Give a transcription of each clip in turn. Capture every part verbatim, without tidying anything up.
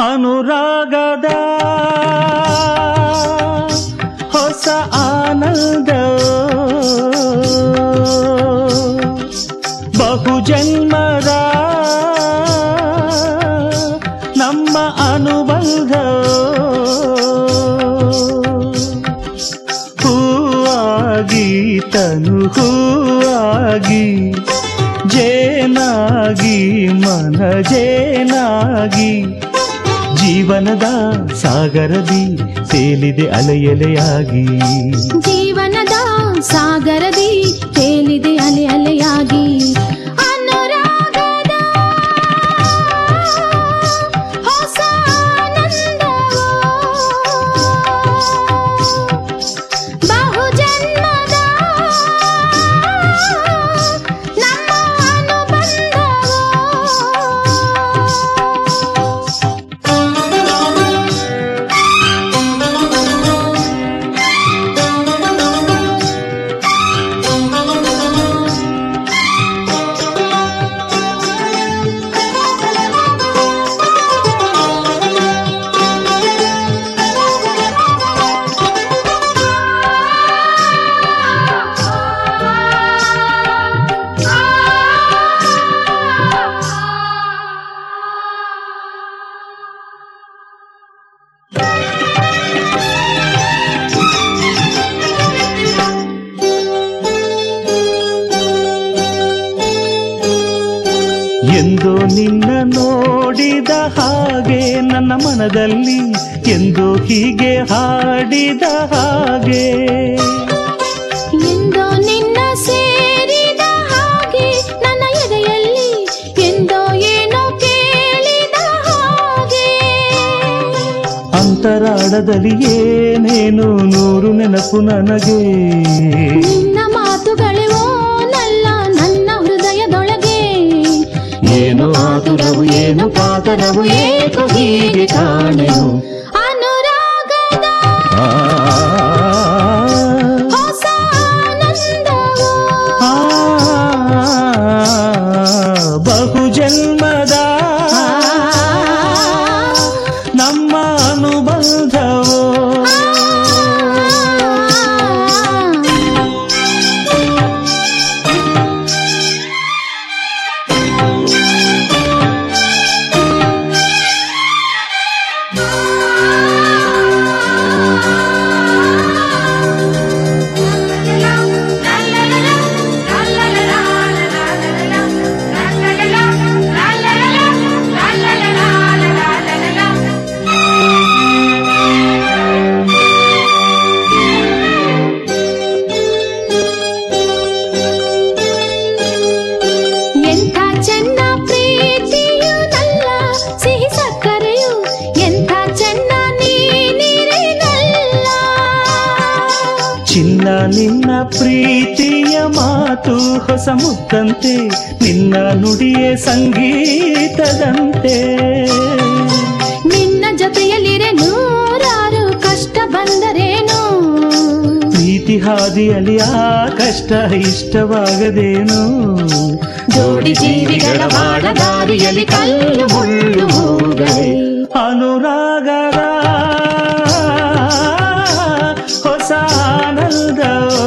ಅನುರಾಗದ ಹೊಸ ಆನಂದ ಬಹುಜನ್ಮದ ನಮ್ಮ ಅನುಬಂಧ ಹೂವಾಗಿ ತನು ಹೂವಾಗಿ ಜೇನಾಗಿ ಮನ ಜೇನಾಗಿ ಜೀವನದ ಸಾಗರದಿ ತೇಲಿದೆ ಅಲೆಯಲೆಯಾಗಿ ಜೀವನದ ಸಾಗರದಿ ತೇಲಿದೆ ಅಲೆ ಅಲೆಯಾಗಿ ಅನುರಾಗದ ಹೊಸ ಆನಂದವೋ ಬಹುಜನ್ಮದ ನಮ್ಮ ಅನುಬಂಧವೋ ಎಂದೋ ನಿನ್ನ ನೋಡಿದ ಹಾಗೆ ನನ್ನ ಮನದಲ್ಲಿ ಎಂದೋ ಹೀಗೆ ಹಾಡಿದ ಹಾಗೆ ಎಂದೋ ನಿನ್ನ ಸೇರಿದ ಹಾಗೆ ನನ್ನ ಎದೆಯಲ್ಲಿ ಎಂದೋ ಏನೋ ಕೇಳಿದ ಹಾಗೆ ಅಂತರಾಳದಲ್ಲಿ ಏನೇನು ನೂರು ನೆನಪು ನನಗೆ ನಿನ್ನ ಮಾತುಗಳೇ ಓನಲ್ಲ ನನ್ನ ಹೃದಯದೊಳಗೆ ಏನು ಆತುರವು ಏನು ಕಾತರವು ಏಕೋ ಹೀಗೆ ಕಾಣೆನು ಅನುರಾಗದ ಹೊಸ ಆನಂದವೋ ಬಹುಜನ್ಮದ ನಮ್ಮ ಅನುಬಂಧವೋ ಎಂಥ ಚೆನ್ನ ಪ್ರೀತಿಯು ನಲ್ಲ ಸಿಹಿ ಸಕ್ಕರೆಯು ಎಂಥ ಚೆನ್ನ ನೀನಿರೆನಲ್ಲ ಚಿನ್ನ ನಿನ್ನ ಪ್ರೀತಿಯ ಮಾತು ಹೊಸ ಮುತ್ತಂತೆ ನಿನ್ನ ನುಡಿಯೇ ಸಂಗೀತದಂತೆ ನಿನ್ನ ಜೊತೆಯಲ್ಲಿರೆ ನೂರಾರು ಕಷ್ಟ ಬಂದರೇನು ಪ್ರೀತಿ ಹಾದಿಯಲ್ಲಿ ಆ ಕಷ್ಟ ಇಷ್ಟವಾಗದೇನು ಜೋಡಿ ಜೀವಿಗಳ ಬಾಡ ದಾರಿಯಲ್ಲಿ ಕಲ್ಲು ಮುಳ್ಳು ಹೋಗಲಿ ಅನುರಾಗದ ಹೊಸ ಆನಂದ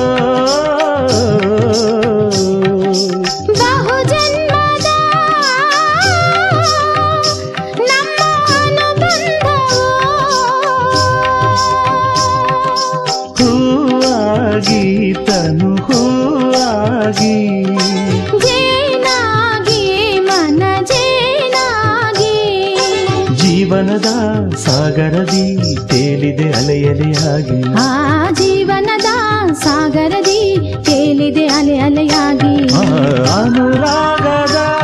ಬಹುಜನ್ಮದ ನಮ್ಮ ಅನುಬಂಧವೋ ಹೂವಾಗಿ ತನು ಹೂವಾಗಿ ಜೇನಾಗಿ ಮನ ಜೇನಾಗಿ ಜೀವನದ ಸಾಗರದಿ ತೇಲಿದೆ ಅಲೆಯಲೆಯಾಗಿ ಆ ಜೀವನದ ಸಾಗರದಿ ತೇಲಿದೆ ಅಲೆ ಅಲೆಯಾಗಿ ಆ ಅನುರಾಗದ